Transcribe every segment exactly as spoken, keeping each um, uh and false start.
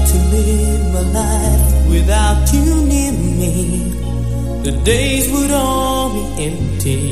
to live my life without you near me, the days would all be empty.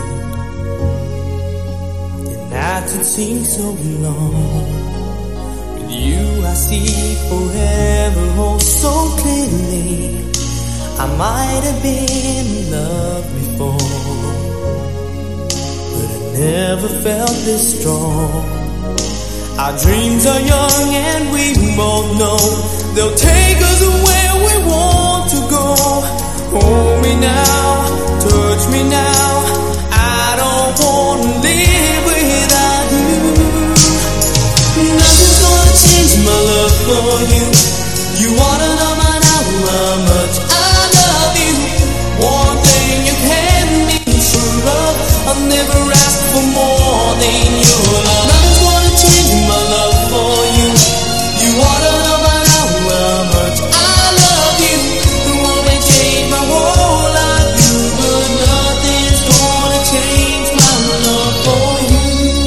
The nights would seem so long. With you I see forever oh so clearly. I might have been in love before, but I never felt this strong. Our dreams are young and we both know they'll take us where we want to go. Hold me now, touch me now, I don't want to live without you. Nothing's gonna change my love for you. You wanna know by now how much I love you. One thing you can be sure of, I'll never ask for more than your love. Nothing's gonna change my love for you. You wanna know by now how much I love you. The one that changed my whole life, you, but nothing's gonna change my love for you.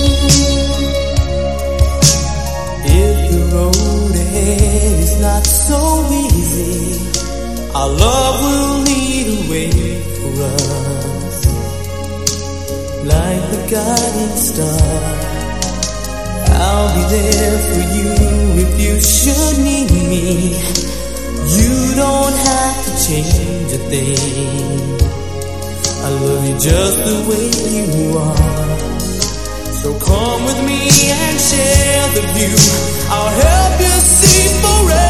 If the road ahead is not so easy, our love will lead a way for us, like the guiding star. I'll be there for you if you should need me. You don't have to change a thing. I love you just the way you are. So come with me and share the view. I'll help you see forever.